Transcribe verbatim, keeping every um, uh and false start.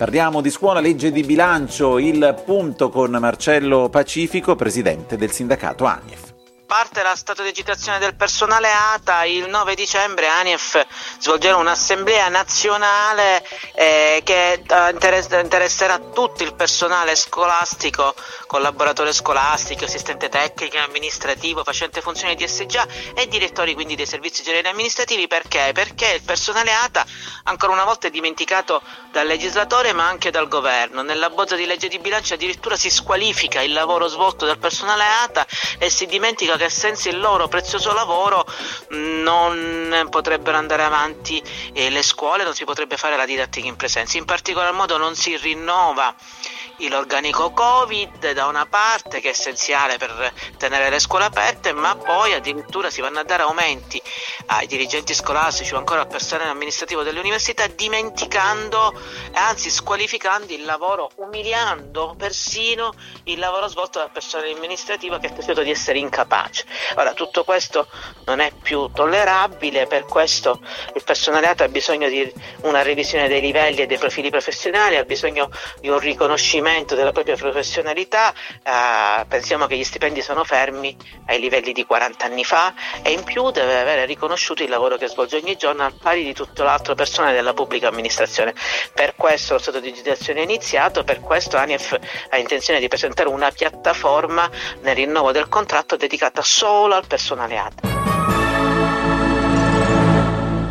Parliamo di scuola, legge di bilancio, il punto con Marcello Pacifico, presidente del sindacato ANIEF. Parte la stato di agitazione del personale A T A, il nove dicembre ANIEF svolgerà un'assemblea nazionale eh, che eh, interess- interesserà tutto il personale scolastico, collaboratore scolastico, assistente tecnico, amministrativo, facente funzioni di S G A e direttori quindi dei servizi generali amministrativi. Perché? Perché il personale A T A ancora una volta è dimenticato dal legislatore ma anche dal governo. Nella bozza di legge di bilancio addirittura si squalifica il lavoro svolto dal personale A T A e si dimentica che senza il loro prezioso lavoro non potrebbero andare avanti eh, le scuole, non si potrebbe fare la didattica in presenza. In particolar modo non si rinnova l'organico Covid da una parte, che è essenziale per tenere le scuole aperte, ma poi addirittura si vanno a dare aumenti ai dirigenti scolastici o ancora al personale amministrativo delle università, dimenticando, anzi squalificando il lavoro, umiliando persino il lavoro svolto dal personale amministrativo, che è accusato di essere incapace. Ora, tutto questo non è più tollerabile, per questo il personale A T A ha bisogno di una revisione dei livelli e dei profili professionali, ha bisogno di un riconoscimento della propria professionalità. Eh, pensiamo che gli stipendi sono fermi ai livelli di quaranta anni fa e in più deve avere riconosciuto il lavoro che svolge ogni giorno al pari di tutto l'altro personale della pubblica amministrazione. Per questo lo stato di agitazione è iniziato, per questo ANIEF ha intenzione di presentare una piattaforma nel rinnovo del contratto dedicata solo al personale A T A.